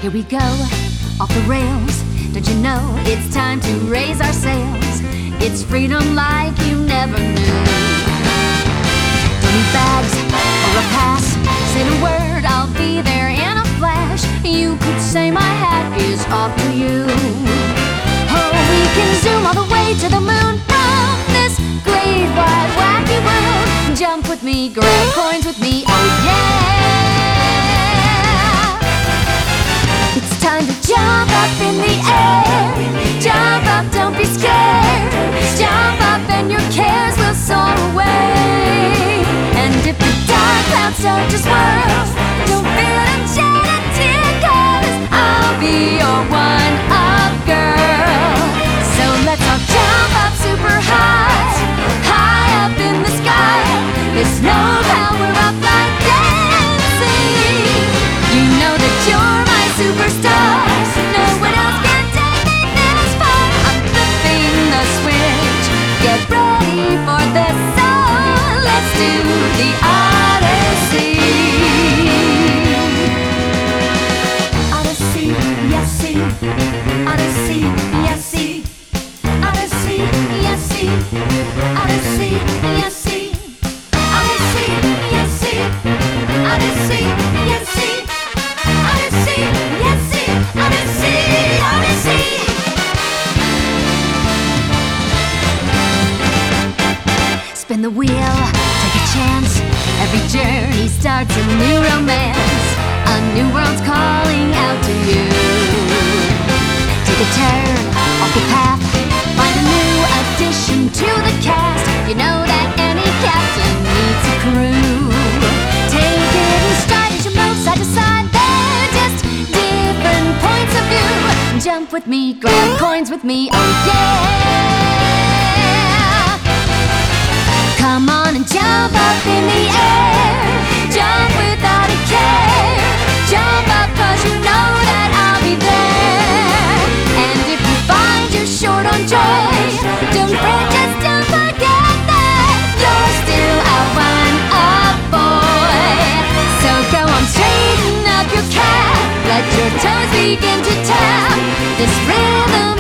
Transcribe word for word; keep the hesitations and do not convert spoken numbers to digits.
Here we go, off the rails. Don't you know it's time to raise our sails? It's freedom like you never knew. Don't need bags or a pass. Say the word, I'll be there in a flash. You could say my hat is off to you. Oh, we can zoom all the way to the moon from this great wide wacky world. Jump with me, grab coins with me, oh yeah. It's time to jump up in the air. Jump up, don't be scared. Jump up and your cares will soar away. And if the dark clouds start to swirl, don't feel them shed a tear, 'cause I'll be your one-up girl. So let's all jump up super high, high up in the sky. There's no power up like dancing. You know that you're my superstar. No one else can take me this far. I'm flipping the switch. Get ready for this song. Let's do the Odyssey. Odyssey, yes, see. Odyssey, yes, see. Odyssey, yes, see. Odyssey, yes, see. Odyssey, yes, see. Odyssey, yes, see. Odyssey, yes, see. Odyssey, Odyssey. Spin the wheel, take a chance. Every journey starts a new romance. A new world's calling out to you. Take a turn off the path. Find a new addition to the cast. You know that any captain needs a crew. Take it in stride as you move side to side. They're just different points of view. Jump with me, grab coins with me, oh yeah. Come on and jump up in the air. Jump without a care. Jump up 'cause you know that I'll be there. And if you find you're short on joy, don't fret, just don't forget that you're still a one-up boy. So go on, straighten up your cap. Let your toes begin to tap this rhythm